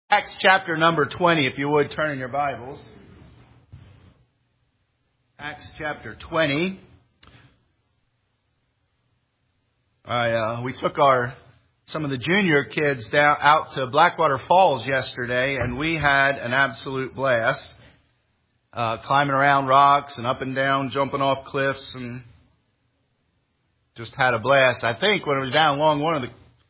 Acts chapter number 20, if you would, turn in your Bibles. Acts chapter 20. We took some of the junior kids out to Blackwater Falls yesterday, and we had an absolute blast. Climbing around rocks and up and down, jumping off cliffs, and just had a blast. I think when it was down along one of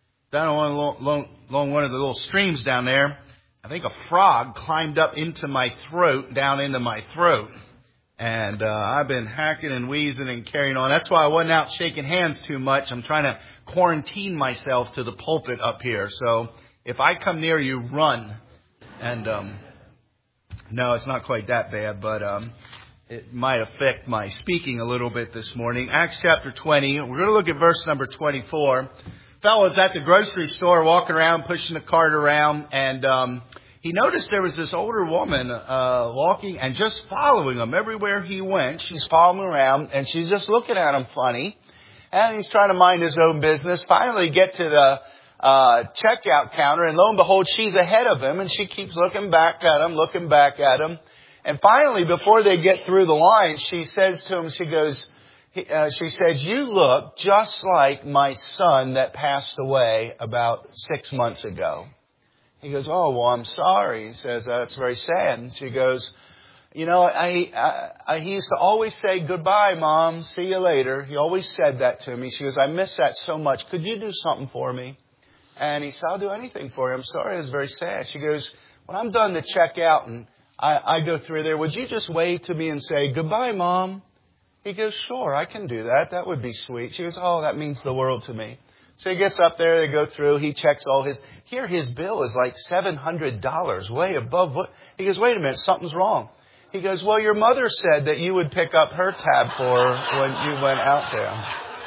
the little streams down there, I think a frog climbed up into my throat, down into my throat. And I've been hacking and wheezing and carrying on. That's why I wasn't out shaking hands too much. I'm trying to quarantine myself to the pulpit up here. So if I come near you, run. And no, it's not quite that bad, but it might affect my speaking a little bit this morning. Acts chapter 20. We're going to look at verse number 24. Fellow was at the grocery store walking around, pushing the cart around, and he noticed there was this older woman walking and just following him everywhere he went. She's following him around, and she's just looking at him funny. And he's trying to mind his own business. Finally get to the checkout counter, and lo and behold, she's ahead of him, and she keeps looking back at him. And finally, before they get through the line, she says to him, she says, "You look just like my son that passed away about 6 months ago." He goes, "Oh, well, I'm sorry." He says, "That's very sad." And she goes, "You know, he used to always say, 'Goodbye, Mom. See you later.' He always said that to me." She goes, "I miss that so much. Could you do something for me?" And he said, "I'll do anything for you. I'm sorry, it's very sad." She goes, "When I'm done to check out and I go through there, would you just wave to me and say, 'Goodbye, Mom'?" He goes, "Sure, I can do that. That would be sweet." She goes, "Oh, that means the world to me." So he gets up there, they go through, he checks all his bill is like $700, way above what, he goes, "Wait a minute, something's wrong." He goes, "Well, your mother said that you would pick up her tab for her when you went out there."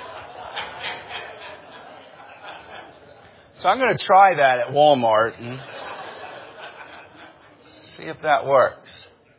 So I'm going to try that at Walmart and see if that works.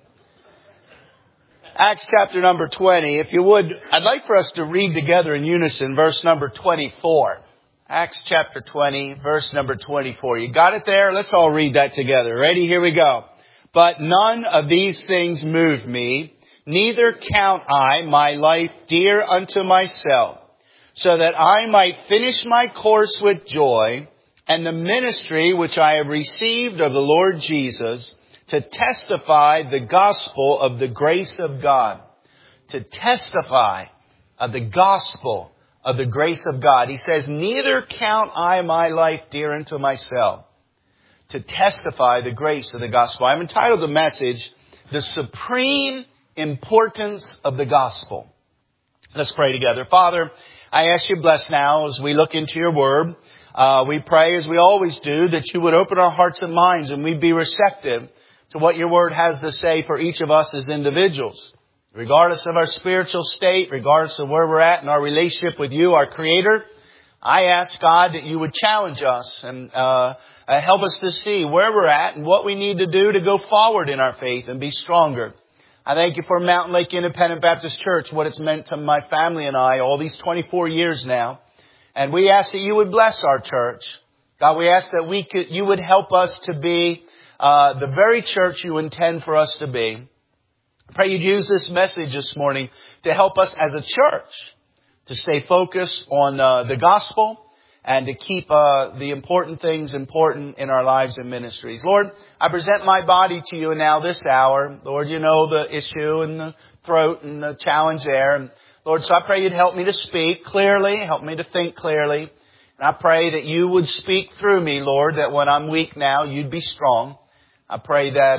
Acts chapter number 20. If you would, I'd like for us to read together in unison verse number 24. Acts chapter 20, verse number 24. You got it there? Let's all read that together. Ready? Here we go. "But none of these things move me, neither count I my life dear unto myself, so that I might finish my course with joy and the ministry which I have received of the Lord Jesus, to testify the gospel of the grace of God." To testify of the gospel of the grace of God. He says, "Neither count I my life dear unto myself." To testify the grace of the gospel. I've entitled the message, "The Supreme Importance of the Gospel." Let's pray together. Father, I ask you bless now as we look into your word. We pray, as we always do, that you would open our hearts and minds and we'd be receptive to what your word has to say for each of us as individuals. Regardless of our spiritual state, regardless of where we're at in our relationship with you, our Creator, I ask, God, that you would challenge us and help us to see where we're at and what we need to do to go forward in our faith and be stronger. I thank you for Mountain Lake Independent Baptist Church, what it's meant to my family and I all these 24 years now. And we ask that you would bless our church. God, we ask that you would help us to be the very church you intend for us to be. I pray you'd use this message this morning to help us as a church to stay focused on the gospel and to keep the important things important in our lives and ministries. Lord, I present my body to you now this hour. Lord, you know the issue and the throat and the challenge there. And Lord, so I pray you'd help me to speak clearly, help me to think clearly. And I pray that you would speak through me, Lord, that when I'm weak now, you'd be strong. I pray that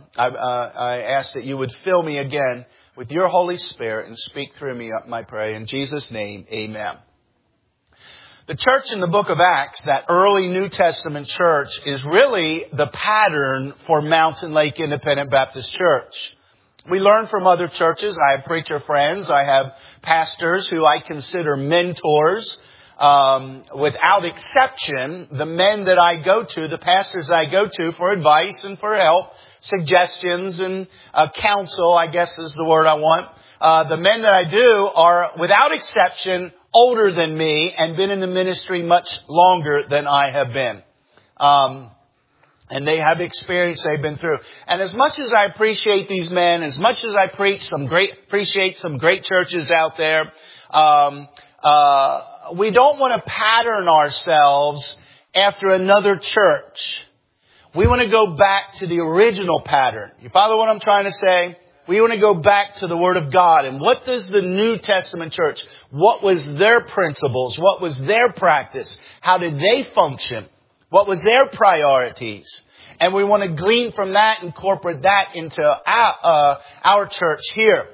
I ask that you would fill me again with your Holy Spirit and speak through me, I pray. In Jesus' name, amen. The church in the book of Acts, that early New Testament church, is really the pattern for Mountain Lake Independent Baptist Church. We learn from other churches. I have preacher friends. I have pastors who I consider mentors. Without exception, the men that I go to, the pastors I go to for advice and for help, suggestions and counsel, I guess is the word I want. The men that I do are, without exception, older than me and been in the ministry much longer than I have been. And they have experience they've been through. And as much as I appreciate these men, as much as I appreciate some great churches out there, we don't want to pattern ourselves after another church. We want to go back to the original pattern. You follow what I'm trying to say? We want to go back to the Word of God. And what does the New Testament church, what was their principles? What was their practice? How did they function? What was their priorities? And we want to glean from that, incorporate that into our church here.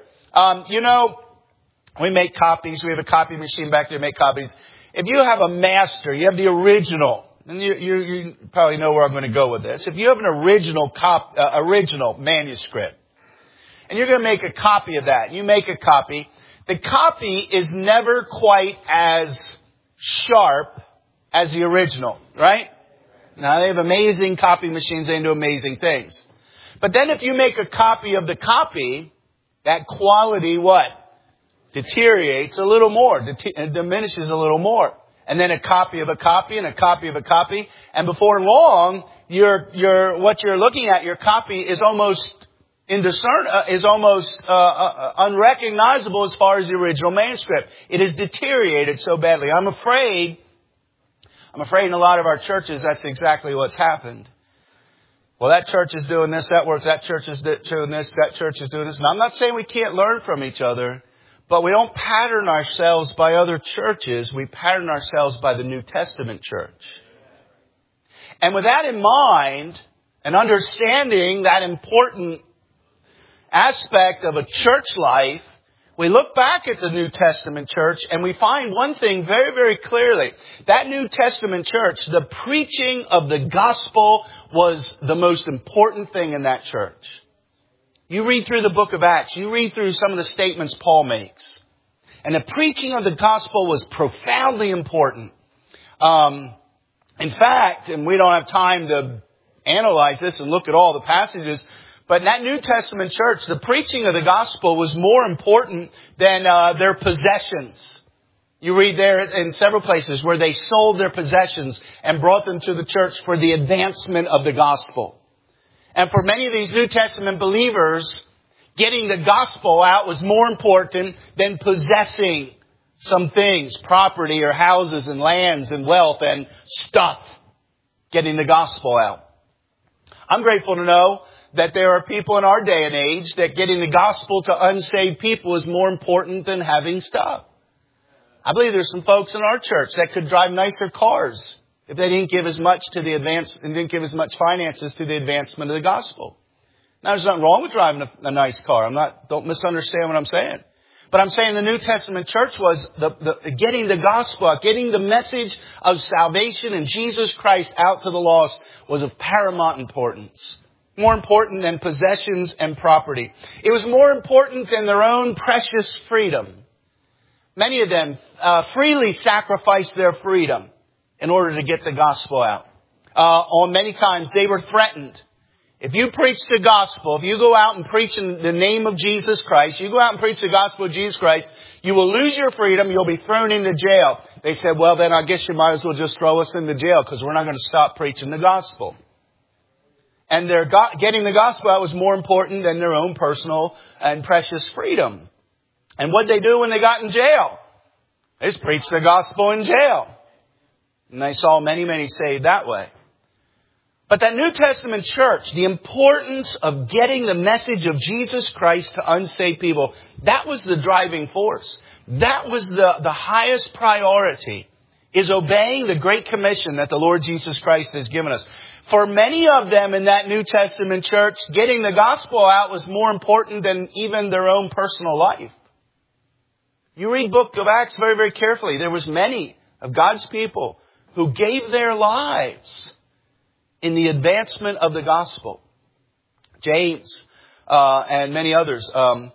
We make copies. We have a copy machine back there to make copies. If you have a master, you have the original, and you probably know where I'm going to go with this. If you have an original manuscript, and you're going to make a copy of that, you make a copy. The copy is never quite as sharp as the original, right? Now, they have amazing copy machines. They do amazing things. But then if you make a copy of the copy, that quality, what? Deteriorates a little more. Diminishes a little more. And then a copy of a copy and a copy of a copy. And before long, what you're looking at, your copy is almost unrecognizable as far as the original manuscript. It has deteriorated so badly. I'm afraid in a lot of our churches that's exactly what's happened. Well, that church is doing this, that works, that church is doing this, that church is doing this. And I'm not saying we can't learn from each other, but we don't pattern ourselves by other churches. We pattern ourselves by the New Testament church. And with that in mind, and understanding that important aspect of a church life, we look back at the New Testament church and we find one thing very, very clearly. That New Testament church, the preaching of the gospel was the most important thing in that church. You read through the book of Acts, you read through some of the statements Paul makes. And the preaching of the gospel was profoundly important. In fact, and we don't have time to analyze this and look at all the passages, but in that New Testament church, the preaching of the gospel was more important than their possessions. You read there in several places where they sold their possessions and brought them to the church for the advancement of the gospel. And for many of these New Testament believers, getting the gospel out was more important than possessing some things, property or houses and lands and wealth and stuff. Getting the gospel out. I'm grateful to know that there are people in our day and age that getting the gospel to unsaved people is more important than having stuff. I believe there's some folks in our church that could drive nicer cars if they didn't give as much to the advance and didn't give as much finances to the advancement of the gospel. Now, there's nothing wrong with driving a nice car. Don't misunderstand what I'm saying. But I'm saying the New Testament church was getting the gospel out, getting the message of salvation and Jesus Christ out to the lost was of paramount importance. More important than possessions and property. It was more important than their own precious freedom. Many of them freely sacrificed their freedom in order to get the gospel out. On many times they were threatened. If you preach the gospel, if you go out and preach in the name of Jesus Christ, you go out and preach the gospel of Jesus Christ, you will lose your freedom, you'll be thrown into jail. They said, well, then I guess you might as well just throw us into jail because we're not going to stop preaching the gospel. And getting the gospel out was more important than their own personal and precious freedom. And what did they do when they got in jail? They just preached the gospel in jail. And they saw many, many saved that way. But that New Testament church, the importance of getting the message of Jesus Christ to unsaved people, that was the driving force. That was the highest priority, is obeying the Great Commission that the Lord Jesus Christ has given us. For many of them in that New Testament church, getting the gospel out was more important than even their own personal life. You read book of Acts very, very carefully. There was many of God's people who gave their lives in the advancement of the gospel. James and many others,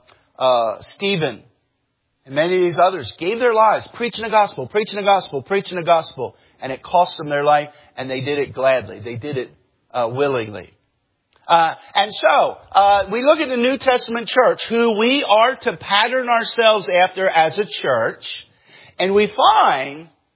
Stephen and many of these others gave their lives preaching the gospel, preaching the gospel, preaching the gospel. And it cost them their life, and they did it gladly. They did it willingly. And so, we look at the New Testament church, who we are to pattern ourselves after as a church, and we find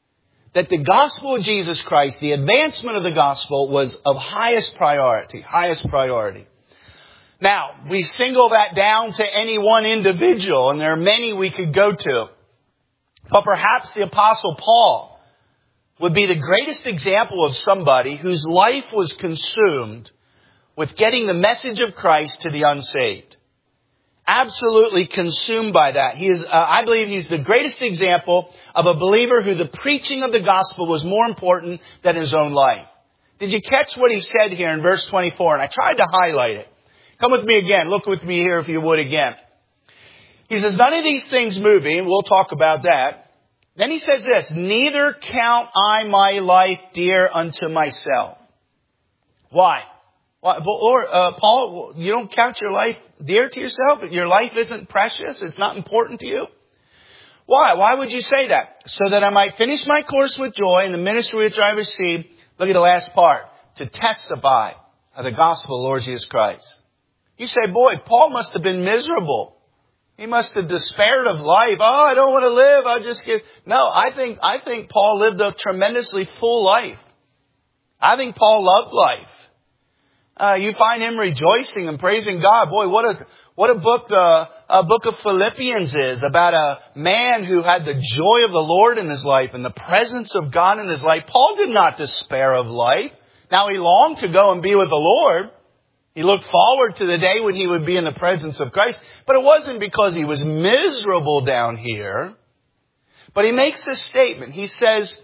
that the gospel of Jesus Christ, the advancement of the gospel, was of highest priority. Highest priority. Now, we single that down to any one individual, and there are many we could go to. But perhaps the Apostle Paul would be the greatest example of somebody whose life was consumed with getting the message of Christ to the unsaved. Absolutely consumed by that. I believe he's the greatest example of a believer who the preaching of the gospel was more important than his own life. Did you catch what he said here in verse 24? And I tried to highlight it. Come with me again. Look with me here if you would again. He says, none of these things move me, and we'll talk about that. Then he says this, neither count I my life dear unto myself. Why? Lord, Paul, you don't count your life dear to yourself? Your life isn't precious? It's not important to you? Why? Why would you say that? So that I might finish my course with joy in the ministry which I received. Look at the last part. To testify of the gospel of the Lord Jesus Christ. You say, boy, Paul must have been miserable. He must have despaired of life. Oh, I don't want to live. I'll just get... No, I think Paul lived a tremendously full life. I think Paul loved life. You find him rejoicing and praising God. Boy, what a book of Philippians is about a man who had the joy of the Lord in his life and the presence of God in his life. Paul did not despair of life. Now he longed to go and be with the Lord. He looked forward to the day when he would be in the presence of Christ. But it wasn't because he was miserable down here. But he makes this statement. He says,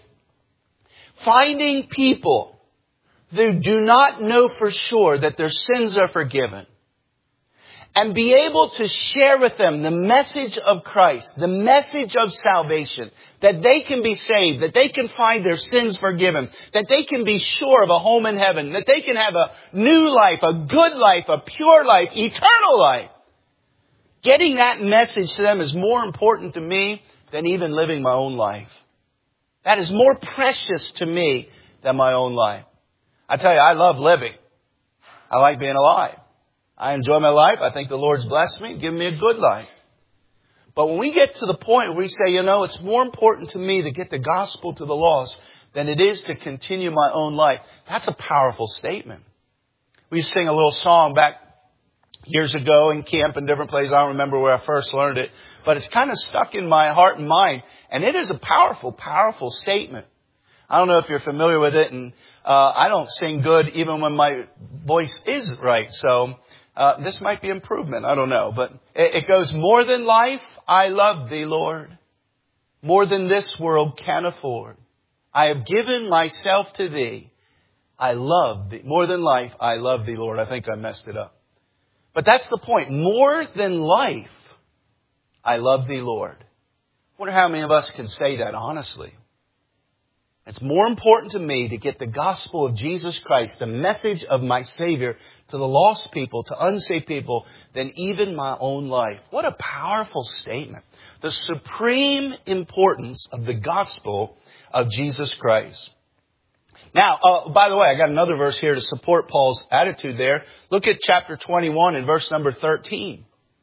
finding people who do not know for sure that their sins are forgiven, and be able to share with them the message of Christ, the message of salvation, that they can be saved, that they can find their sins forgiven, that they can be sure of a home in heaven, that they can have a new life, a good life, a pure life, eternal life. Getting that message to them is more important to me than even living my own life. That is more precious to me than my own life. I tell you, I love living. I like being alive. I enjoy my life. I think the Lord's blessed me, given me a good life. But when we get to the point where we say, it's more important to me to get the gospel to the lost than it is to continue my own life, that's a powerful statement. We sing a little song back years ago in camp and different places. I don't remember where I first learned it, but it's kind of stuck in my heart and mind. And it is a powerful, powerful statement. I don't know if you're familiar with it, and I don't sing good even when my voice is right. So this might be improvement. I don't know. But it goes, more than life, I love thee, Lord. More than this world can afford. I have given myself to thee. I love thee. More than life, I love thee, Lord. I think I messed it up. But that's the point. More than life, I love thee, Lord. I wonder how many of us can say that honestly. It's more important to me to get the gospel of Jesus Christ, the message of my Savior, to the lost people, to unsaved people, than even my own life. What a powerful statement. The supreme importance of the gospel of Jesus Christ. Now, by the way, I got another verse here to support Paul's attitude there. Look at chapter 21 and verse number 13.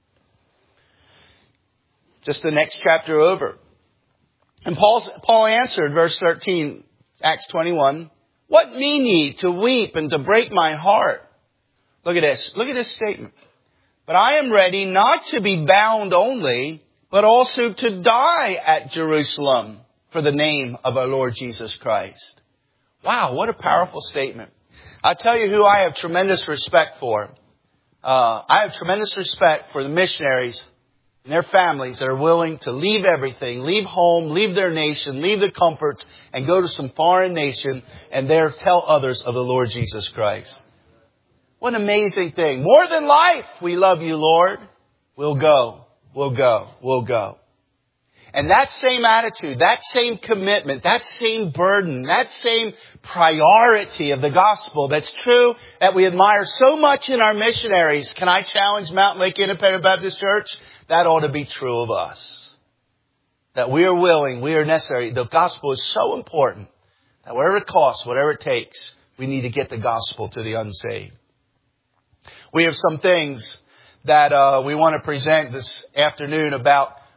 Just the next chapter over. And Paul answered, verse 13, Acts 21, what mean ye to weep and to break my heart? Look at this. Look at this statement. But I am ready not to be bound only, but also to die at Jerusalem for the name of our Lord Jesus Christ. Wow, what a powerful statement. I'll tell you who I have tremendous respect for. I have tremendous respect for the missionaries and their families that are willing to leave everything, leave home, leave their nation, leave the comforts, and go to some foreign nation and there tell others of the Lord Jesus Christ. What an amazing thing. More than life, we love you, Lord. We'll go, we'll go, we'll go. And that same attitude, that same commitment, that same burden, that same priority of the gospel that's true that we admire so much in our missionaries. Can I challenge Mountain Lake Independent Baptist Church? That ought to be true of us. That we are willing, we are necessary. The gospel is so important that whatever it costs, whatever it takes, we need to get the gospel to the unsaved. We have some things that we want to present this afternoon about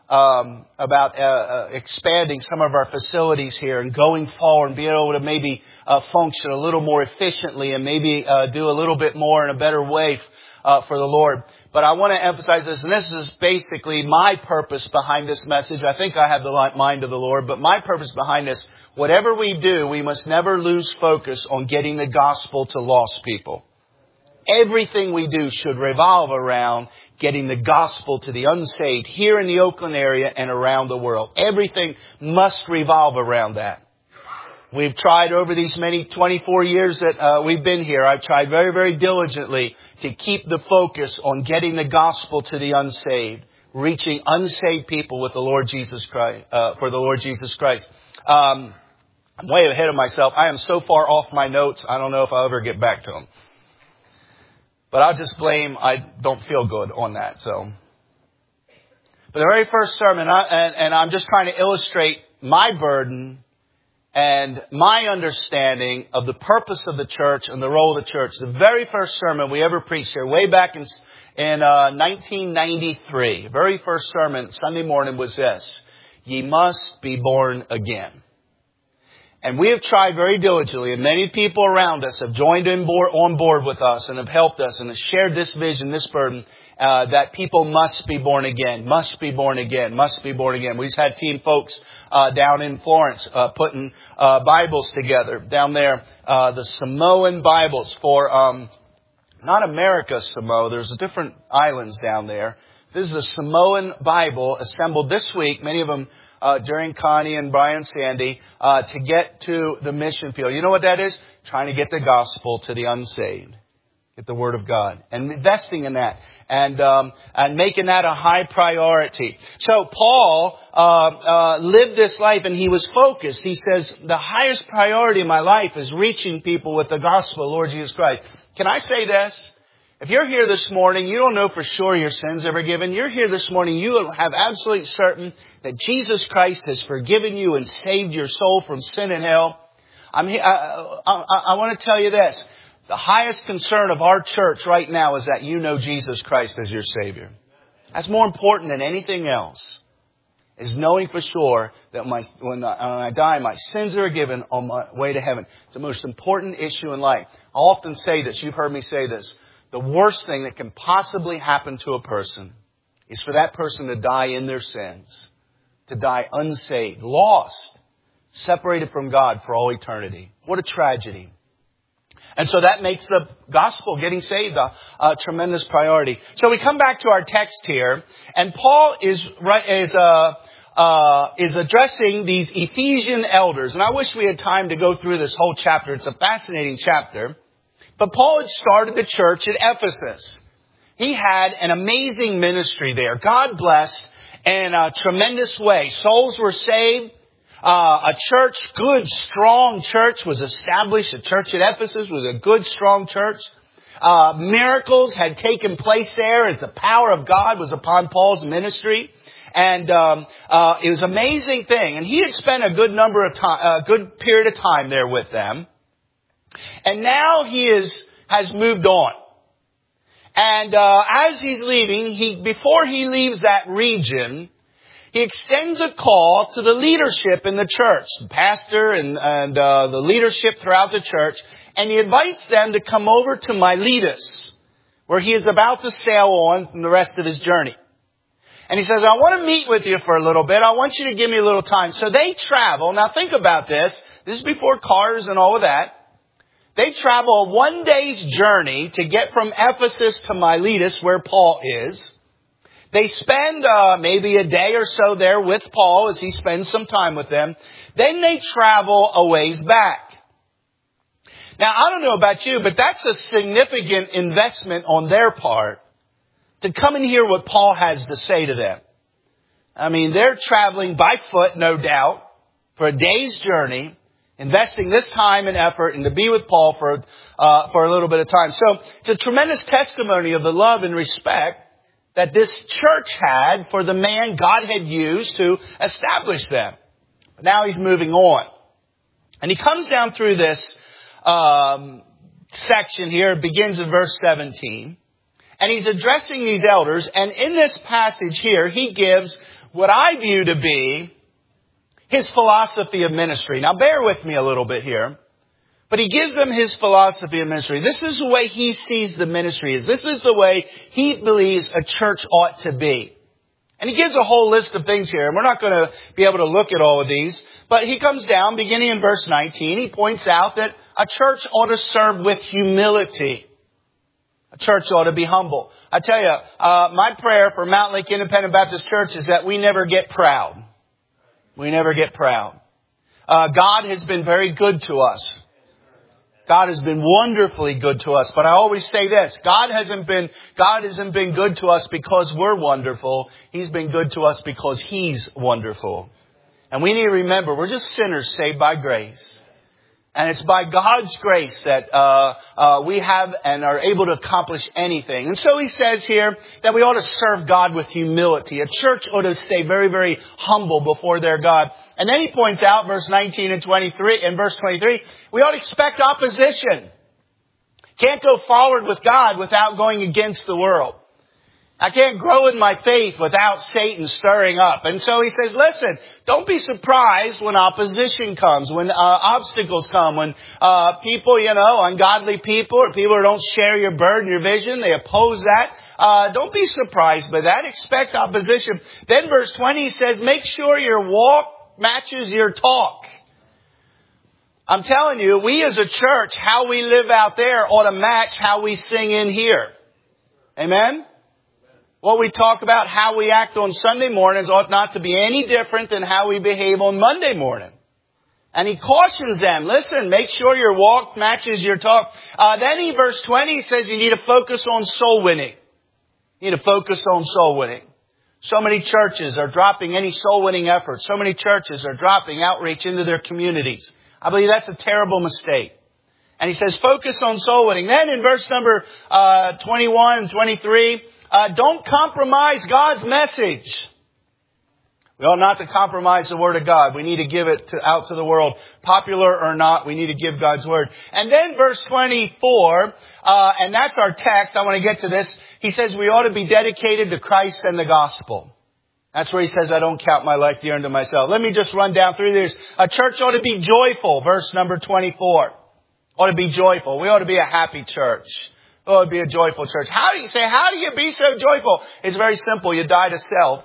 expanding some of our facilities here and going forward and being able to maybe function a little more efficiently and maybe do a little bit more in a better way for the Lord. But I want to emphasize this, and this is basically my purpose behind this message. I think I have the mind of the Lord, but my purpose behind this, whatever we do, we must never lose focus on getting the gospel to lost people. Everything we do should revolve around getting the gospel to the unsaved here in the Oakland area and around the world. Everything must revolve around that. We've tried over these many 24 years that we've been here. I've tried very, very diligently to keep the focus on getting the gospel to the unsaved, reaching unsaved people with the Lord Jesus Christ, for the Lord Jesus Christ. I'm way ahead of myself. I am so far off my notes, I don't know if I'll ever get back to them. But I'll just blame I don't feel good on that. So, but the very first sermon, and I'm just trying to illustrate my burden and my understanding of the purpose of the church and the role of the church. The very first sermon we ever preached here, way back in 1993, the very first sermon Sunday morning was this: "Ye must be born again." And we have tried very diligently, and many people around us have joined on board with us and have helped us and have shared this vision, this burden, that people must be born again, must be born again, must be born again. We've had team folks down in Florence putting Bibles together down there, the Samoan Bibles for not America Samoa. There's different islands down there. This is a Samoan Bible assembled this week. Many of them during Connie and Brian Sandy, to get to the mission field. You know what that is? Trying to get the gospel to the unsaved. Get the Word of God. And investing in that. And making that a high priority. So Paul, lived this life and he was focused. He says, the highest priority in my life is reaching people with the gospel of Lord Jesus Christ. Can I say this? If you're here this morning, you don't know for sure your sins are forgiven. You're here this morning, you have absolute certain that Jesus Christ has forgiven you and saved your soul from sin and hell. I want to tell you this. The highest concern of our church right now is that you know Jesus Christ as your Savior. That's more important than anything else. Is knowing for sure that when I die, my sins are forgiven on my way to heaven. It's the most important issue in life. I often say this. You've heard me say this. The worst thing that can possibly happen to a person is for that person to die in their sins, to die unsaved, lost, separated from God for all eternity. What a tragedy. And so that makes the gospel, getting saved, a tremendous priority. So we come back to our text here, and Paul is addressing these Ephesian elders. And I wish we had time to go through this whole chapter. It's a fascinating chapter. But Paul had started the church at Ephesus. He had an amazing ministry there. God blessed in a tremendous way. Souls were saved. A church, good, strong church was established. The church at Ephesus was a good, strong church. Miracles had taken place there as the power of God was upon Paul's ministry. And it was an amazing thing. And he had spent a good good period of time there with them. And now he has moved on. And as he's leaving, before he leaves that region, he extends a call to the leadership in the church, the pastor and the leadership throughout the church. And he invites them to come over to Miletus, where he is about to sail on from the rest of his journey. And he says, I want to meet with you for a little bit. I want you to give me a little time. So they travel. Now think about this. This is before cars and all of that. They travel a 1 day's journey to get from Ephesus to Miletus, where Paul is. They spend maybe a day or so there with Paul as he spends some time with them. Then they travel a ways back. Now, I don't know about you, but that's a significant investment on their part to come and hear what Paul has to say to them. I mean, they're traveling by foot, no doubt, for a day's journey, investing this time and effort and to be with Paul for a little bit of time. So it's a tremendous testimony of the love and respect that this church had for the man God had used to establish them. But now he's moving on. And he comes down through this section here. It begins in verse 17. And he's addressing these elders. And in this passage here, he gives what I view to be his philosophy of ministry. Now bear with me a little bit here. But he gives them his philosophy of ministry. This is the way he sees the ministry. This is the way he believes a church ought to be. And he gives a whole list of things here. And we're not going to be able to look at all of these. But he comes down, beginning in verse 19. He points out that a church ought to serve with humility. A church ought to be humble. I tell you, my prayer for Mountain Lake Independent Baptist Church is that we never get proud. We never get proud. God has been very good to us. God has been wonderfully good to us. But I always say this, God hasn't been good to us because we're wonderful. He's been good to us because He's wonderful. And we need to remember, we're just sinners saved by grace. And it's by God's grace that we have and are able to accomplish anything. And so he says here that we ought to serve God with humility. A church ought to stay very, very humble before their God. And then he points out, verse 19 and 23, in verse 23, we ought to expect opposition. Can't go forward with God without going against the world. I can't grow in my faith without Satan stirring up. And so he says, listen, don't be surprised when opposition comes, when obstacles come, when people, ungodly people or people who don't share your burden, your vision, they oppose that. Don't be surprised by that. Expect opposition. Then verse 20 says, make sure your walk matches your talk. I'm telling you, we as a church, how we live out there ought to match how we sing in here. Amen? What we talk about, how we act on Sunday mornings ought not to be any different than how we behave on Monday morning. And he cautions them, listen, make sure your walk matches your talk. Then in verse 20 says you need to focus on soul winning. You need to focus on soul winning. So many churches are dropping any soul winning efforts. So many churches are dropping outreach into their communities. I believe that's a terrible mistake. And he says focus on soul winning. Then in verse number 21 and 23, don't compromise God's message. We ought not to compromise the Word of God. We need to give it out to the world. Popular or not, we need to give God's Word. And then verse 24, and that's our text. I want to get to this. He says we ought to be dedicated to Christ and the gospel. That's where he says, I don't count my life dear unto myself. Let me just run down through this. A church ought to be joyful. Verse number 24. Ought to be joyful. We ought to be a happy church. Oh, it'd be a joyful church. How do you be so joyful? It's very simple. You die to self.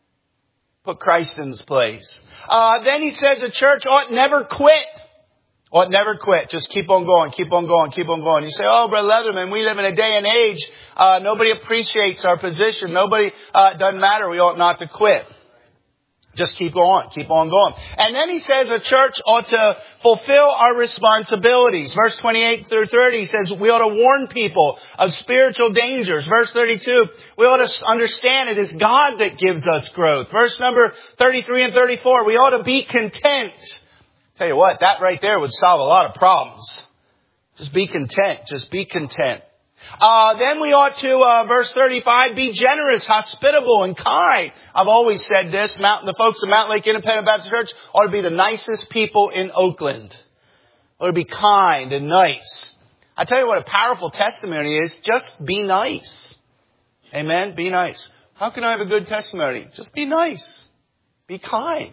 Put Christ in his place. Then he says a church ought never quit. Ought never quit. Just keep on going, keep on going, keep on going. You say, oh, Brother Leatherman, we live in a day and age. Nobody appreciates our position. Nobody, doesn't matter. We ought not to quit. Just keep on going. And then he says a church ought to fulfill our responsibilities. Verse 28 through 30 he says we ought to warn people of spiritual dangers. Verse 32, we ought to understand it is God that gives us growth. Verse number 33 and 34, we ought to be content. Tell you what, that right there would solve a lot of problems. Just be content. Just be content. Then we ought to, verse 35, be generous, hospitable, and kind. I've always said this. The folks at Mountain Lake Independent Baptist Church ought to be the nicest people in Oakland. Ought to be kind and nice. I tell you what a powerful testimony is. Just be nice. Amen? Be nice. How can I have a good testimony? Just be nice. Be kind.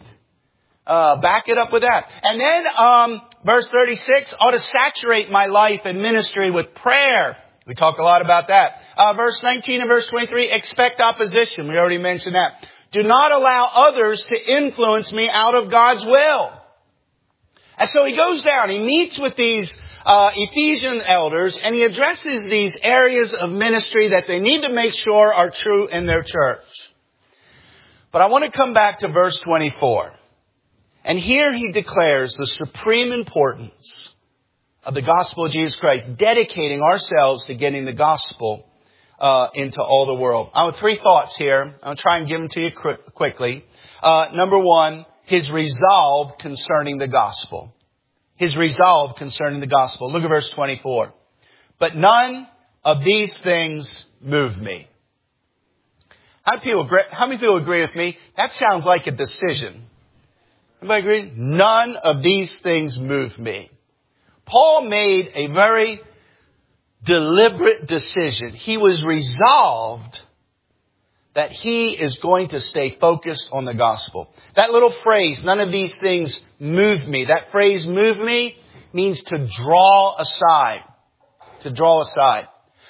Back it up with that. And then, verse 36, ought to saturate my life and ministry with prayer. We talk a lot about that. Verse 19 and verse 23, expect opposition. We already mentioned that. Do not allow others to influence me out of God's will. And so he goes down. He meets with these Ephesian elders and he addresses these areas of ministry that they need to make sure are true in their church. But I want to come back to verse 24. And here he declares the supreme importance of the gospel of Jesus Christ, dedicating ourselves to getting the gospel into all the world. I have 3 thoughts here. I'll try and give them to you quickly. Number 1, his resolve concerning the gospel. His resolve concerning the gospel. Look at verse 24. But none of these things move me. How many people agree with me? That sounds like a decision. Everybody agree? None of these things move me. Paul made a very deliberate decision. He was resolved that he is going to stay focused on the gospel. That little phrase, none of these things move me. That phrase, move me, means to draw aside. To draw aside.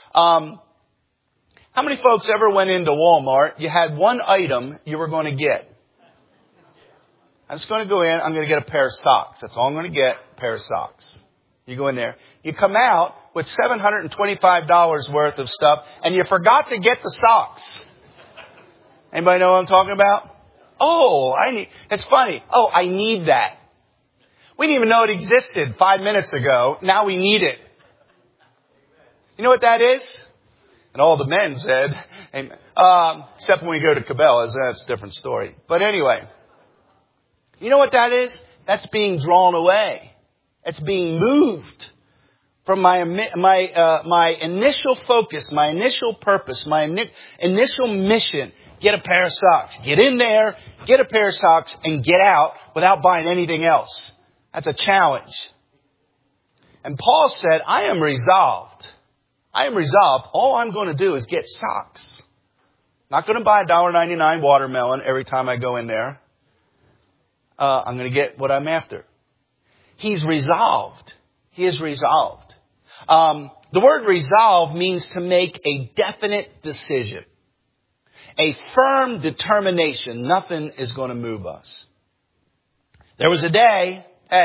How many folks ever went into Walmart? You had one item you were going to get. I'm just going to go in. I'm going to get a pair of socks. That's all I'm going to get, a pair of socks. You go in there. You come out with $725 worth of stuff, and you forgot to get the socks. Anybody know what I'm talking about? It's funny. I need that. We didn't even know it existed 5 minutes ago. Now we need it. You know what that is? And all the men said, amen. Except when we go to Cabela's, that's a different story. But anyway, you know what that is? That's being drawn away. It's being moved from my initial focus, my initial purpose, my initial mission. Get a pair of socks. Get in there, get a pair of socks, and get out without buying anything else. That's a challenge. And Paul said, I am resolved. All I'm going to do is get socks. Not going to buy a $1.99 watermelon every time I go in there. I'm going to get what I'm after. He's resolved. He is resolved. The word resolve means to make a definite decision. A firm determination. Nothing is going to move us. There was a day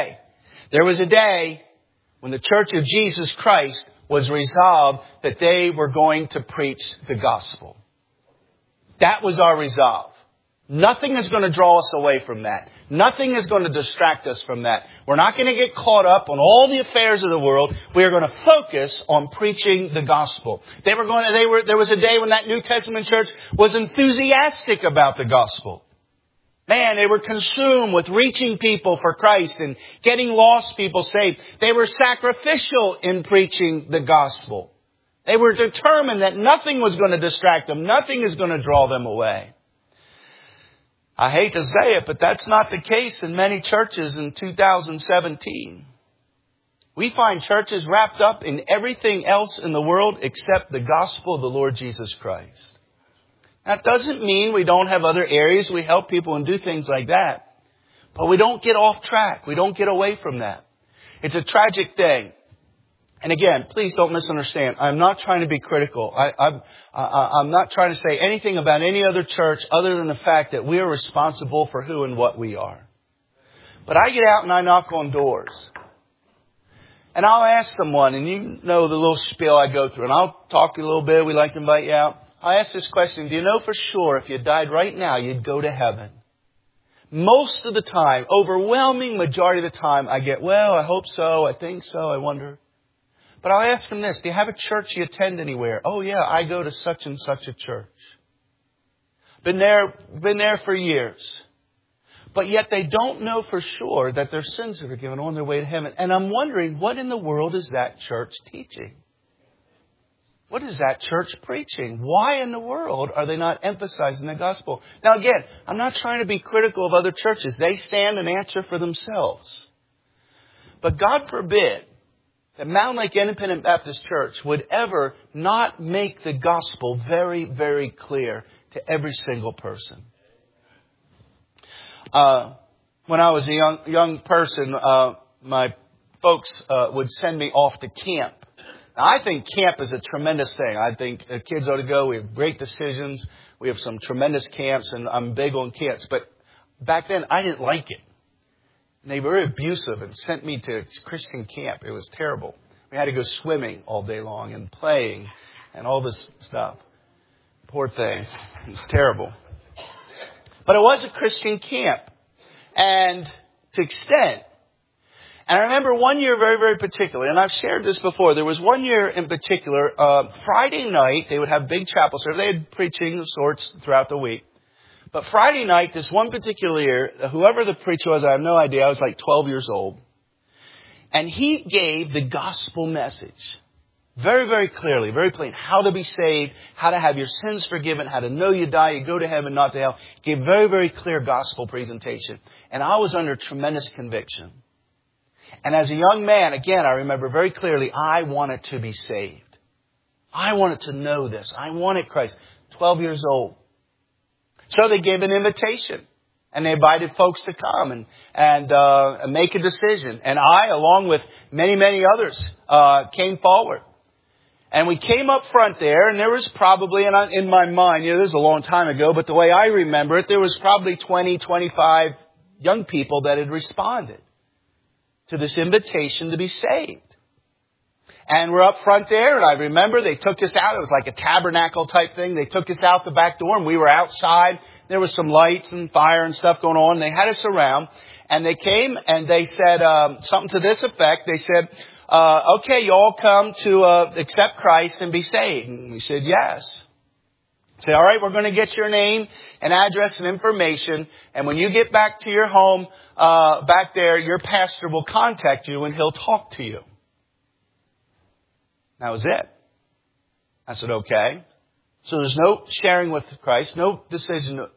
when the Church of Jesus Christ was resolved that they were going to preach the gospel. That was our resolve. Nothing is going to draw us away from that. Nothing is going to distract us from that. We're not going to get caught up on all the affairs of the world. We are going to focus on preaching the gospel. There was a day when that New Testament church was enthusiastic about the gospel. Man, they were consumed with reaching people for Christ and getting lost people saved. They were sacrificial in preaching the gospel. They were determined that nothing was going to distract them. Nothing is going to draw them away. I hate to say it, but that's not the case in many churches in 2017. We find churches wrapped up in everything else in the world except the gospel of the Lord Jesus Christ. That doesn't mean we don't have other areas. We help people and do things like that. But we don't get off track. We don't get away from that. It's a tragic thing. And again, please don't misunderstand. I'm not trying to be critical. I'm not trying to say anything about any other church other than the fact that we are responsible for who and what we are. But I get out and I knock on doors. And I'll ask someone, and you know the little spiel I go through, and I'll talk to you a little bit. We like to invite you out. I ask this question, do you know for sure if you died right now, you'd go to heaven? Most of the time, overwhelming majority of the time, I get, well, I hope so, I think so, I wonder. But I'll ask them this, do you have a church you attend anywhere? Oh yeah, I go to such and such a church. Been there for years. But yet they don't know for sure that their sins are forgiven on their way to heaven. And I'm wondering, what in the world is that church teaching? What is that church preaching? Why in the world are they not emphasizing the gospel? Now again, I'm not trying to be critical of other churches. They stand and answer for themselves. But God forbid that Mountain Lake Independent Baptist Church would ever not make the gospel very, very clear to every single person. When I was a young person, my folks would send me off to camp. Now, I think camp is a tremendous thing. I think kids ought to go. We have great decisions. We have some tremendous camps, and I'm big on camps. But back then, I didn't like it. And they were very abusive and sent me to Christian camp. It was terrible. We had to go swimming all day long and playing and all this stuff. Poor thing. It was terrible. But it was a Christian camp. And to extent. And I remember one year very, very particularly, and I've shared this before. There was one year in particular, Friday night, they would have big chapel service. They had preaching of sorts throughout the week. But Friday night, this one particular year, whoever the preacher was, I have no idea. I was like 12 years old. And he gave the gospel message. Very, very clearly, very plain. How to be saved, how to have your sins forgiven, how to know you die, you go to heaven, not to hell. He gave very, very clear gospel presentation. And I was under tremendous conviction. And as a young man, again, I remember very clearly, I wanted to be saved. I wanted to know this. I wanted Christ. 12 years old. So they gave an invitation. And they invited folks to come and make a decision. And I, along with many, many others, came forward. And we came up front there, and there was probably, and in my mind, this is a long time ago, but the way I remember it, there was probably 20, 25 young people that had responded to this invitation to be saved. And we're up front there, and I remember they took us out. It was like a tabernacle type thing. They took us out the back door, and we were outside. There was some lights and fire and stuff going on. They had us around, and they came and they said something to this effect. They said, okay, you all come to accept Christ and be saved. And we said, yes. Say, all right, we're going to get your name and address and information. And when you get back to your home back there, your pastor will contact you and he'll talk to you. That was it. I said, okay. So there's no sharing with Christ, no decision,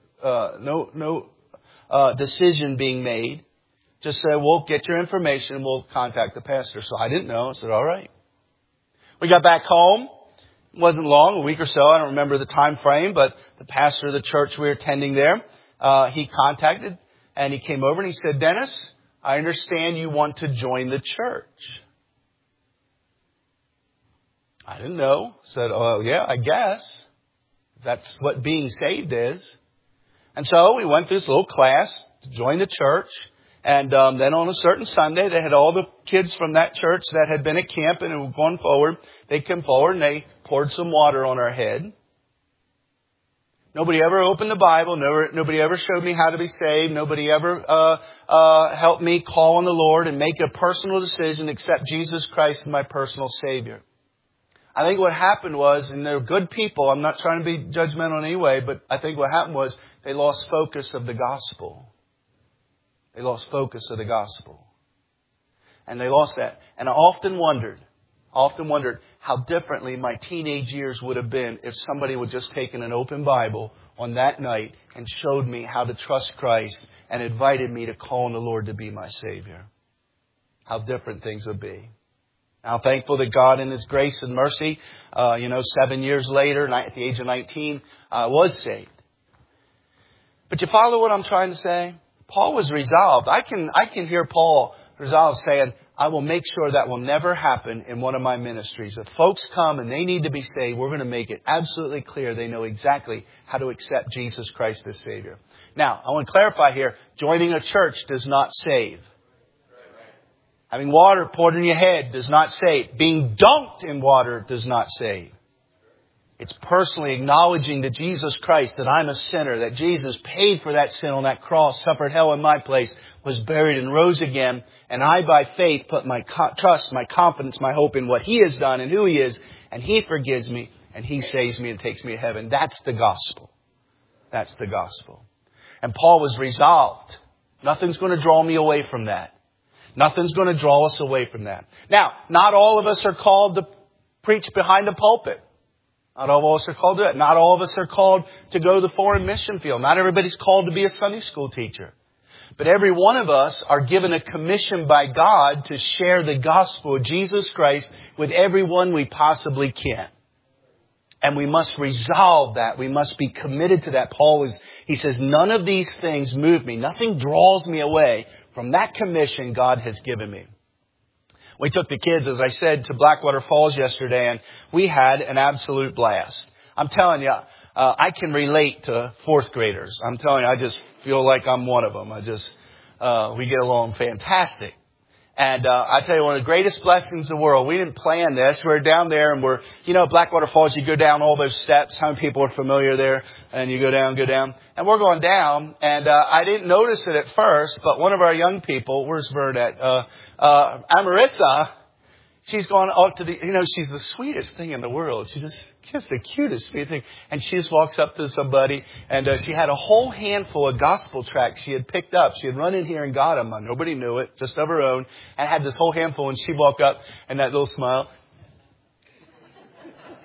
decision being made. Just say, we'll get your information and we'll contact the pastor. So I didn't know. I said, all right. We got back home. It wasn't long, a week or so. I don't remember the time frame, but the pastor of the church we were attending there, he contacted and he came over and he said, Dennis, I understand you want to join the church. I didn't know. Said, oh, yeah, I guess. That's what being saved is. And so we went through this little class to join the church. And then on a certain Sunday, they had all the kids from that church that had been at camp and were going forward. They came forward and they poured some water on our head. Nobody ever opened the Bible. Nobody ever showed me how to be saved. Nobody ever helped me call on the Lord and make a personal decision except Jesus Christ as my personal Savior. I think what happened was, and they're good people, I'm not trying to be judgmental in any way, but I think what happened was they lost focus of the gospel. They lost focus of the gospel. And they lost that. And I often wondered how differently my teenage years would have been if somebody would just taken an open Bible on that night and showed me how to trust Christ and invited me to call on the Lord to be my Savior. How different things would be. I'm thankful that God in His grace and mercy, 7 years later, at the age of 19, was saved. But you follow what I'm trying to say? Paul was resolved. I can hear Paul resolved saying, I will make sure that will never happen in one of my ministries. If folks come and they need to be saved, we're going to make it absolutely clear they know exactly how to accept Jesus Christ as Savior. Now, I want to clarify here, joining a church does not save. Having water poured in your head does not save. Being dunked in water does not save. It's personally acknowledging to Jesus Christ that I'm a sinner, that Jesus paid for that sin on that cross, suffered hell in my place, was buried and rose again. And I, by faith, put my trust, my confidence, my hope in what He has done and who He is. And He forgives me and He saves me and takes me to heaven. That's the gospel. That's the gospel. And Paul was resolved. Nothing's going to draw me away from that. Nothing's going to draw us away from that. Now, not all of us are called to preach behind a pulpit. Not all of us are called to that. Not all of us are called to go to the foreign mission field. Not everybody's called to be a Sunday school teacher. But every one of us are given a commission by God to share the gospel of Jesus Christ with everyone we possibly can. And we must resolve that. We must be committed to that. He says, none of these things move me. Nothing draws me away from that commission God has given me. We took the kids, as I said, to Blackwater Falls yesterday, and we had an absolute blast. I'm telling you, I can relate to fourth graders. I'm telling you, I just feel like I'm one of them. We get along fantastic. And I tell you, one of the greatest blessings in the world, we didn't plan this. We're down there and Blackwater Falls, you go down all those steps. How many people are familiar there? And you go down. And we're going down. And I didn't notice it at first, but one of our young people, where's Vern at? Amaritha, she's gone up to she's the sweetest thing in the world. She's just the cutest sweet thing. And she just walks up to somebody and she had a whole handful of gospel tracts she had picked up. She had run in here and got them. Nobody knew it, just of her own. And had this whole handful and she walked up and that little smile.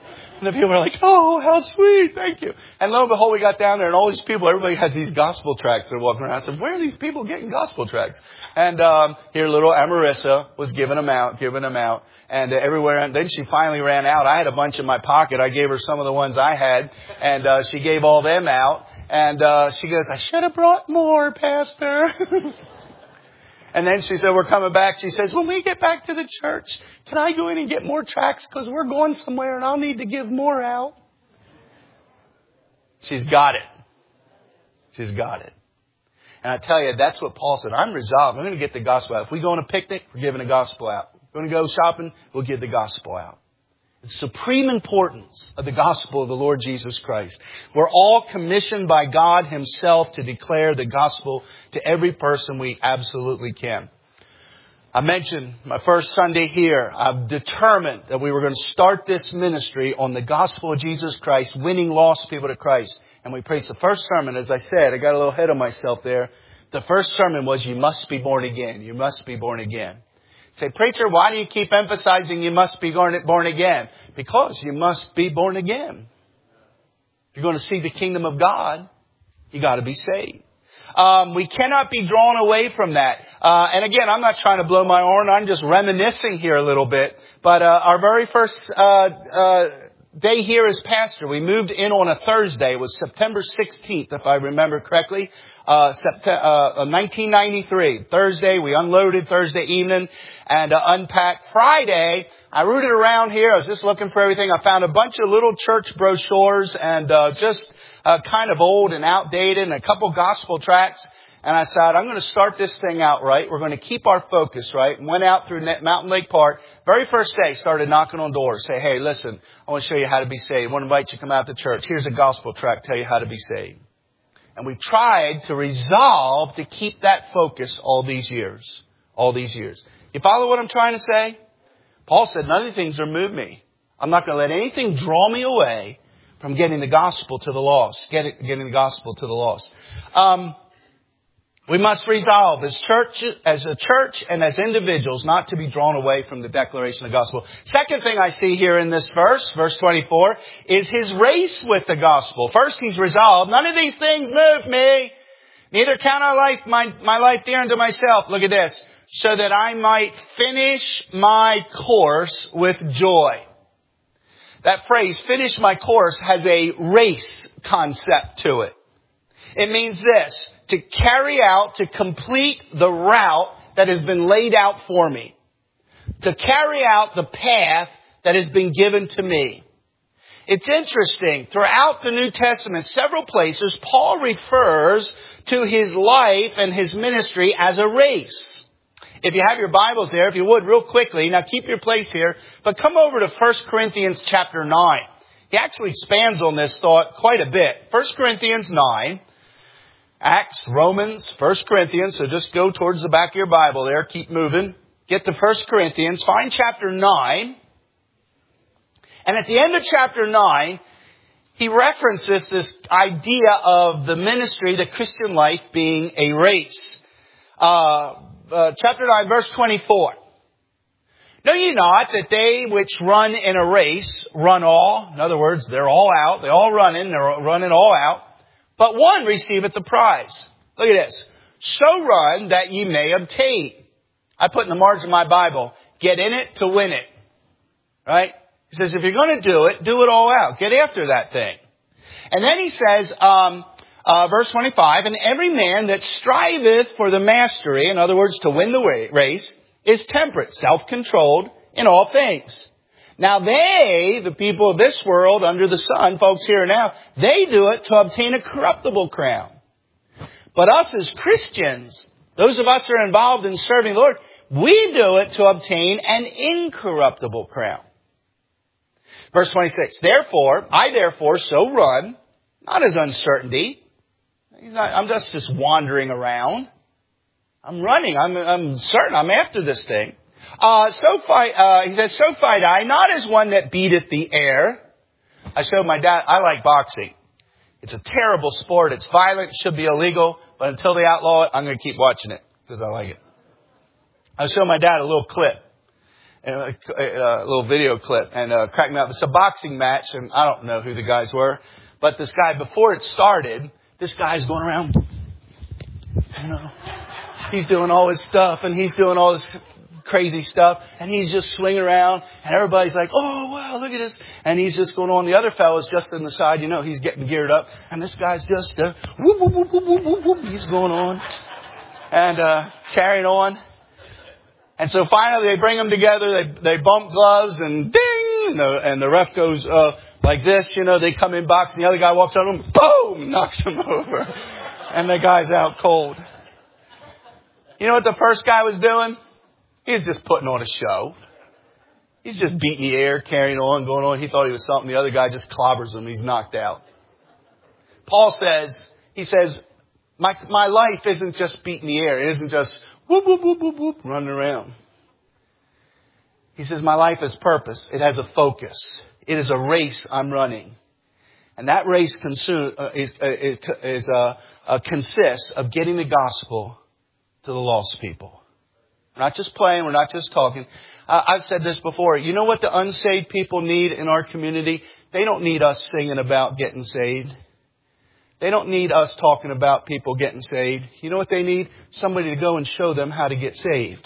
And the people were like, oh, how sweet. Thank you. And lo and behold, we got down there and all these people, everybody has these gospel tracts they're walking around. I said, where are these people getting gospel tracts? And here little Amarissa was giving them out. And everywhere. And then she finally ran out. I had a bunch in my pocket. I gave her some of the ones I had. And she gave all them out. And she goes, I should have brought more, Pastor. And then she said, we're coming back. She says, when we get back to the church, can I go in and get more tracts? Because we're going somewhere and I'll need to give more out. She's got it. She's got it. And I tell you, that's what Paul said. I'm resolved. I'm going to get the gospel out. If we go on a picnic, we're giving the gospel out. We're going to go shopping, we'll give the gospel out. It's supreme importance of the gospel of the Lord Jesus Christ. We're all commissioned by God Himself to declare the gospel to every person we absolutely can. I mentioned my first Sunday here, I've determined that we were going to start this ministry on the gospel of Jesus Christ, winning lost people to Christ. And we preached the first sermon, as I said, I got a little ahead of myself there. The first sermon was, you must be born again. You must be born again. Say, preacher, why do you keep emphasizing you must be born again? Because you must be born again. If you're going to see the kingdom of God, you got to be saved. We cannot be drawn away from that. And again, I'm not trying to blow my horn. I'm just reminiscing here a little bit. But our very first day here as pastor, we moved in on a Thursday. It was September 16th, if I remember correctly. 1993. Thursday, we unloaded Thursday evening and unpacked. Friday, I rooted around here. I was just looking for everything. I found a bunch of little church brochures and just kind of old and outdated and a couple gospel tracts. And I said, I'm going to start this thing out right. We're going to keep our focus right. And went out through Mountain Lake Park. Very first day, started knocking on doors. Say, hey, listen, I want to show you how to be saved. I want to invite you to come out to church. Here's a gospel tract, tell you how to be saved. And we tried to resolve to keep that focus all these years. All these years. You follow what I'm trying to say? Paul said, none of the things that move me. I'm not going to let anything draw me away from getting the gospel to the lost. Getting the gospel to the lost. We must resolve as a church and as individuals not to be drawn away from the declaration of the gospel. Second thing I see here in this verse 24, is his race with the gospel. First, he's resolved, none of these things move me. Neither count I my life dear unto myself. Look at this. So that I might finish my course with joy. That phrase, finish my course, has a race concept to it. It means this. To carry out, to complete the route that has been laid out for me. To carry out the path that has been given to me. It's interesting. Throughout the New Testament, several places, Paul refers to his life and his ministry as a race. If you have your Bibles there, if you would, real quickly, now keep your place here, but come over to 1 Corinthians chapter 9. He actually expands on this thought quite a bit. 1 Corinthians 9. Acts, Romans, 1 Corinthians. So just go towards the back of your Bible there. Keep moving. Get to 1 Corinthians. Find chapter 9. And at the end of chapter 9, he references this idea of the ministry, the Christian life being a race. Chapter 9, verse 24. Know ye not that they which run in a race run all? In other words, they're all out. They all running. They're running all out. But one receiveth the prize. Look at this. So run that ye may obtain. I put in the margin of my Bible, get in it to win it. Right? He says, if you're going to do it all out. Get after that thing. And then he says, verse 25, and every man that striveth for the mastery, in other words, to win the race, is temperate, self-controlled in all things. Now they, the people of this world under the sun, folks here now, they do it to obtain a corruptible crown. But us as Christians, those of us who are involved in serving the Lord, we do it to obtain an incorruptible crown. Verse 26, I therefore so run, not as uncertainty. I'm just wandering around. I'm running. I'm certain. I'm after this thing. He says, so fight I, not as one that beateth the air. I showed my dad, I like boxing. It's a terrible sport. It's violent. It should be illegal. But until they outlaw it, I'm going to keep watching it because I like it. I showed my dad a little clip. a little video clip and cracked me up. It's a boxing match, and I don't know who the guys were, but this guy, before it started, this guy's going around, he's doing all his stuff, and he's doing all this crazy stuff, and he's just swinging around, and everybody's like, oh, wow, look at this. And he's just going on. The other fellow's just on the side, he's getting geared up, and this guy's just, whoop, whoop, whoop, whoop, whoop, whoop, whoop. He's going on and carrying on. And so finally they bring them together, they bump gloves, and ding, and the ref goes like this, they come in boxing, the other guy walks out and boom, knocks him over. And the guy's out cold. You know what the first guy was doing? He was just putting on a show. He's just beating the air, carrying on, going on. He thought he was something. The other guy just clobbers him. He's knocked out. Paul says, my life isn't just beating the air. It isn't just whoop, whoop, whoop, whoop, whoop, running around. He says, my life has purpose. It has a focus. It is a race I'm running. And that race consists of getting the gospel to the lost people. We're not just playing. We're not just talking. I've said this before. You know what the unsaved people need in our community? They don't need us singing about getting saved. They don't need us talking about people getting saved. You know what they need? Somebody to go and show them how to get saved.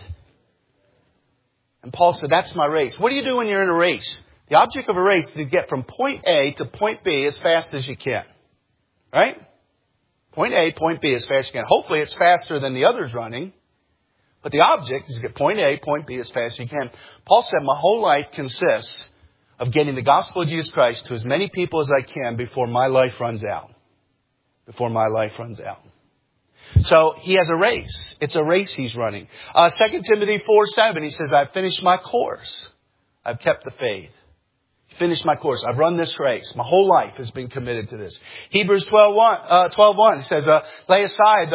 And Paul said, that's my race. What do you do when you're in a race? The object of a race is to get from point A to point B as fast as you can. Right? Point A, point B as fast as you can. Hopefully it's faster than the others running. But the object is to get point A, point B as fast as you can. Paul said, my whole life consists of getting the gospel of Jesus Christ to as many people as I can before my life runs out. Before my life runs out. So he has a race. It's a race he's running. 2 Timothy 4:7, he says, I've finished my course. I've kept the faith. Finished my course. I've run this race. My whole life has been committed to this. Hebrews 12:1 says, lay aside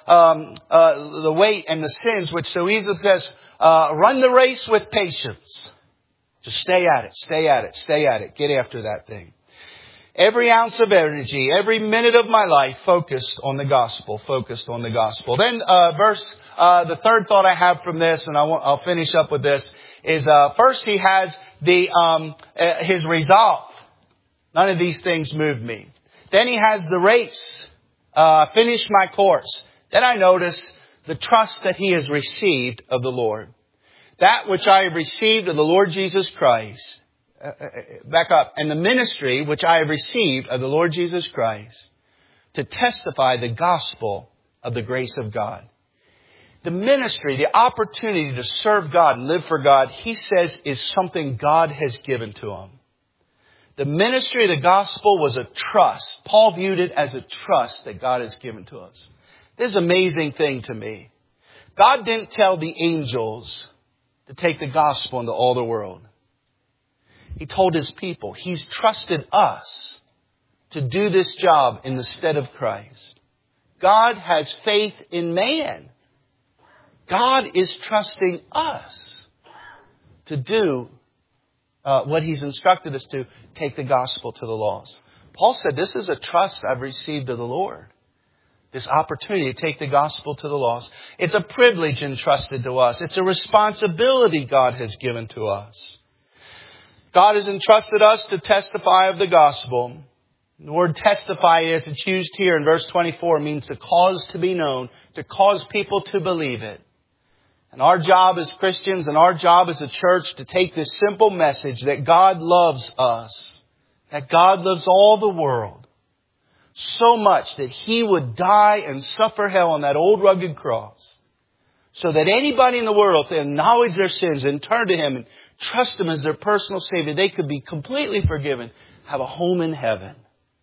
the weight and the sins which so easily says, run the race with patience. Just stay at it, stay at it, stay at it. Get after that thing. Every ounce of energy, every minute of my life focused on the gospel, focused on the gospel. Then the third thought I have from this, and I'll finish up with this, is first he has his resolve. None of these things move me. Then he has the race, finish my course. Then I notice the trust that he has received of the Lord. That which I have received of the Lord Jesus Christ. Back up. And the ministry which I have received of the Lord Jesus Christ to testify the gospel of the grace of God. The ministry, the opportunity to serve God and live for God, he says is something God has given to him. The ministry of the gospel was a trust. Paul viewed it as a trust that God has given to us. This is an amazing thing to me. God didn't tell the angels to take the gospel into all the world. He told his people, he's trusted us to do this job in the stead of Christ. God has faith in man. God is trusting us to do what he's instructed us to, take the gospel to the lost. Paul said, this is a trust I've received of the Lord. This opportunity to take the gospel to the lost. It's a privilege entrusted to us. It's a responsibility God has given to us. God has entrusted us to testify of the gospel. The word testify, as it's used here in verse 24, means to cause to be known, to cause people to believe it. And our job as Christians and our job as a church to take this simple message that God loves us, that God loves all the world so much that he would die and suffer hell on that old rugged cross, so that anybody in the world, if they acknowledge their sins and turn to him and trust him as their personal Savior, they could be completely forgiven, have a home in heaven.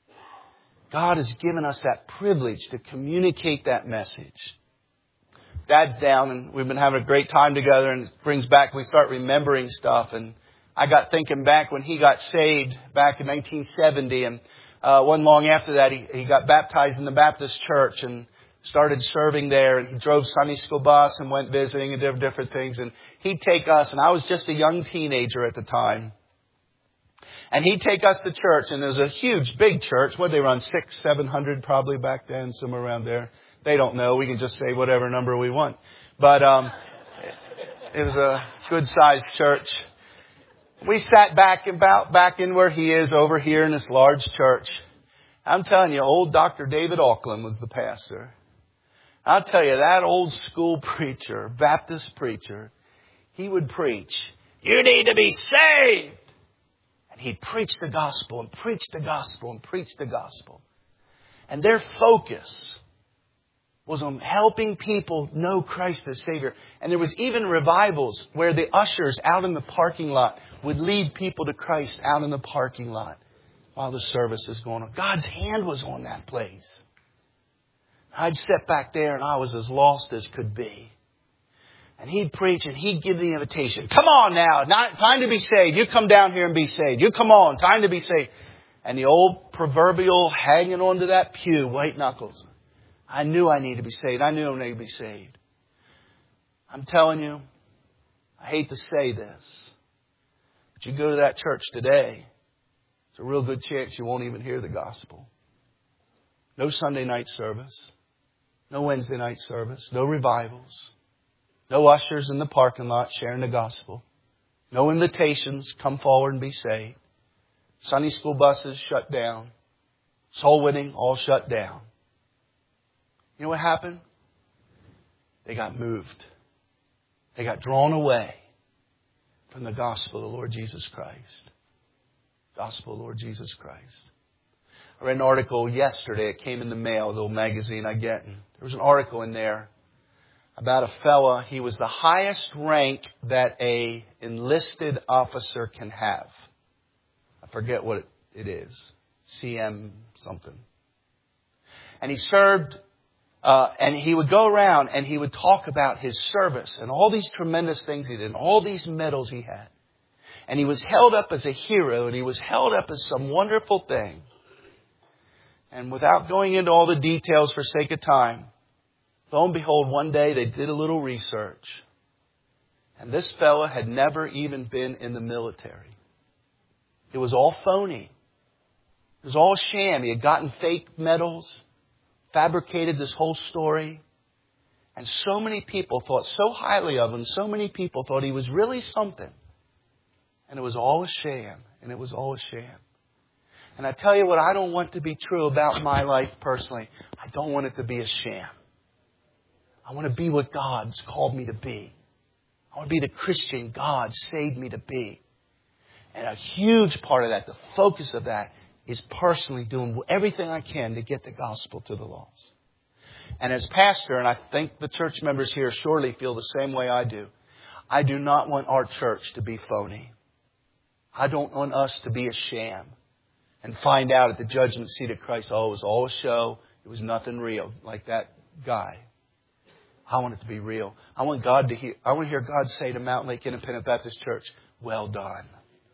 God has given us that privilege to communicate that message. Dad's down and we've been having a great time together, and it brings back, we start remembering stuff. And I got thinking back when he got saved back in 1970, and one long after that he got baptized in the Baptist church and started serving there, and he drove Sunday school bus and went visiting and did different things. And he'd take us, and I was just a young teenager at the time. And he'd take us to church, and there's a huge, big church. What did they run? 600-700 probably back then, somewhere around there. They don't know. We can just say whatever number we want. But It was a good-sized church. We sat back in where he is over here in this large church. I'm telling you, old Dr. David Auckland was the pastor. I'll tell you, that old school preacher, Baptist preacher, he would preach, "You need to be saved." And he'd preach the gospel and preach the gospel and preach the gospel. And their focus was on helping people know Christ as Savior. And there was even revivals where the ushers out in the parking lot would lead people to Christ out in the parking lot while the service is going on. God's hand was on that place. I'd step back there and I was as lost as could be. And he'd preach and he'd give the invitation. "Come on now, time to be saved. You come down here and be saved. You come on, time to be saved." And the old proverbial hanging onto that pew, white knuckles. I knew I needed to be saved. I knew I needed to be saved. I'm telling you, I hate to say this, but you go to that church today, it's a real good chance you won't even hear the gospel. No Sunday night service. No Wednesday night service. No revivals. No ushers in the parking lot sharing the gospel. No invitations, come forward and be saved. Sunday school buses shut down. Soul winning, all shut down. You know what happened? They got moved. They got drawn away from the gospel of the Lord Jesus Christ. Gospel of the Lord Jesus Christ. I read an article yesterday. It came in the mail, a little magazine I get. And there was an article in there about a fella. He was the highest rank that a enlisted officer can have. I forget what it is. CM something. And he served, and he would go around and he would talk about his service and all these tremendous things he did and all these medals he had. And he was held up as a hero and he was held up as some wonderful thing. And without going into all the details for sake of time, lo and behold, one day they did a little research. And this fella had never even been in the military. It was all phony. It was all sham. He had gotten fake medals, fabricated this whole story. And so many people thought so highly of him. So many people thought he was really something. And it was all a sham. And it was all a sham. And I tell you what I don't want to be true about my life personally. I don't want it to be a sham. I want to be what God's called me to be. I want to be the Christian God saved me to be. And a huge part of that, the focus of that, is personally doing everything I can to get the gospel to the lost. And as pastor, and I think the church members here surely feel the same way I do not want our church to be phony. I don't want us to be a sham and find out at the judgment seat of Christ, oh, it was all a show. It was nothing real, like that guy. I want it to be real. I want to hear God say to Mountain Lake Independent Baptist Church, "Well done.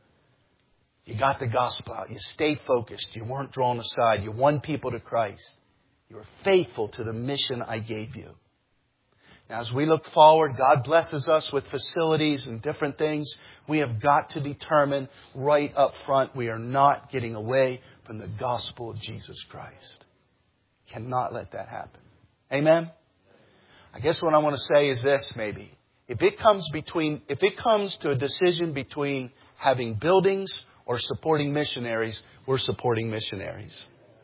You got the gospel out. You stayed focused. You weren't drawn aside. You won people to Christ. You were faithful to the mission I gave you." Now, as we look forward, God blesses us with facilities and different things. We have got to determine right up front we are not getting away from the gospel of Jesus Christ. Cannot let that happen. Amen? I guess what I want to say is this maybe. If it comes to a decision between having buildings or supporting missionaries, we're supporting missionaries.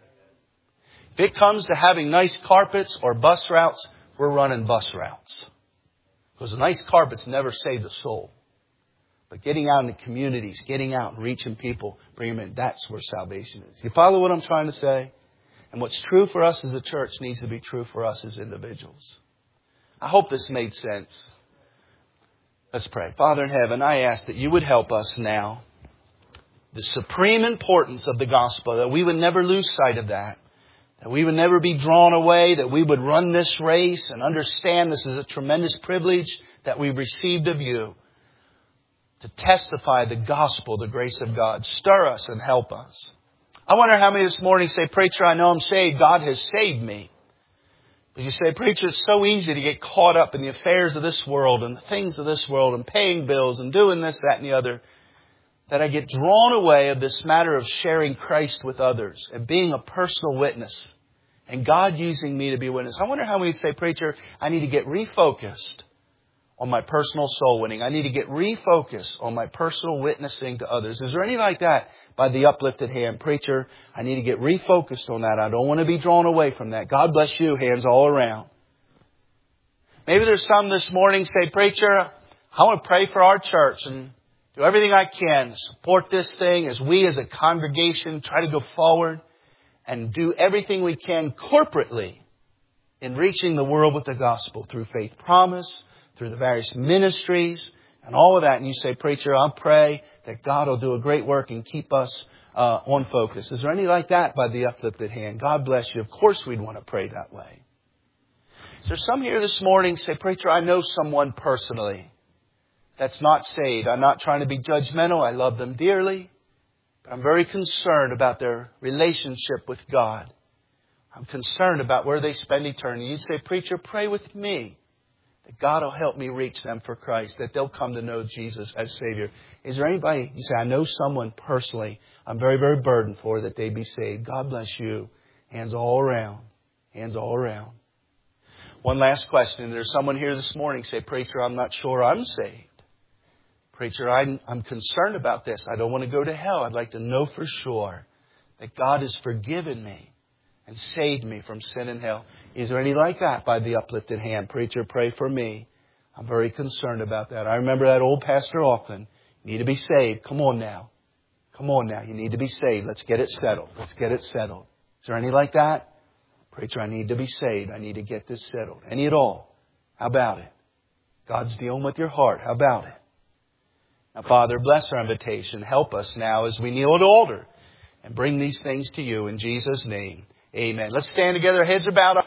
If it comes to having nice carpets or bus routes, we're running bus routes. Because the nice carpets never save the soul. But getting out in the communities, getting out and reaching people, bringing them in, that's where salvation is. You follow what I'm trying to say? And what's true for us as a church needs to be true for us as individuals. I hope this made sense. Let's pray. Father in heaven, I ask that you would help us now. The supreme importance of the gospel, that we would never lose sight of that. That we would never be drawn away, that we would run this race and understand this is a tremendous privilege that we've received of you to testify the gospel, the grace of God. Stir us and help us. I wonder how many this morning say, "Preacher, I know I'm saved. God has saved me." But you say, "Preacher, it's so easy to get caught up in the affairs of this world and the things of this world and paying bills and doing this, that, and the other, that I get drawn away of this matter of sharing Christ with others and being a personal witness and God using me to be a witness." I wonder how many say, "Preacher, I need to get refocused on my personal soul winning. I need to get refocused on my personal witnessing to others. Is there any like that by the uplifted hand? Preacher, I need to get refocused on that. I don't want to be drawn away from that. God bless you. Hands all around. Maybe there's some this morning say, Preacher, I want to pray for our church and do everything I can to support this thing as we as a congregation try to go forward and do everything we can corporately in reaching the world with the gospel through Faith Promise, through the various ministries and all of that. And you say, Preacher, I'll pray that God will do a great work and keep us on focus. Is there any like that by the uplifted hand? God bless you. Of course we'd want to pray that way. Is there some here this morning say, Preacher, I know someone personally that's not saved. I'm not trying to be judgmental. I love them dearly. But I'm very concerned about their relationship with God. I'm concerned about where they spend eternity. You'd say, Preacher, pray with me that God will help me reach them for Christ, that they'll come to know Jesus as Savior. Is there anybody, you say, I know someone personally I'm very, very burdened for that they be saved. God bless you. Hands all around. Hands all around. One last question. There's someone here this morning say, Preacher, I'm not sure I'm saved. Preacher, I'm concerned about this. I don't want to go to hell. I'd like to know for sure that God has forgiven me and saved me from sin and hell. Is there any like that by the uplifted hand? Preacher, pray for me. I'm very concerned about that. I remember that old pastor often. You need to be saved. Come on now. Come on now. You need to be saved. Let's get it settled. Let's get it settled. Is there any like that? Preacher, I need to be saved. I need to get this settled. Any at all? How about it? God's dealing with your heart. How about it? Now, Father, bless our invitation. Help us now as we kneel at the altar and bring these things to you in Jesus' name. Amen. Let's stand together. Heads are bowed.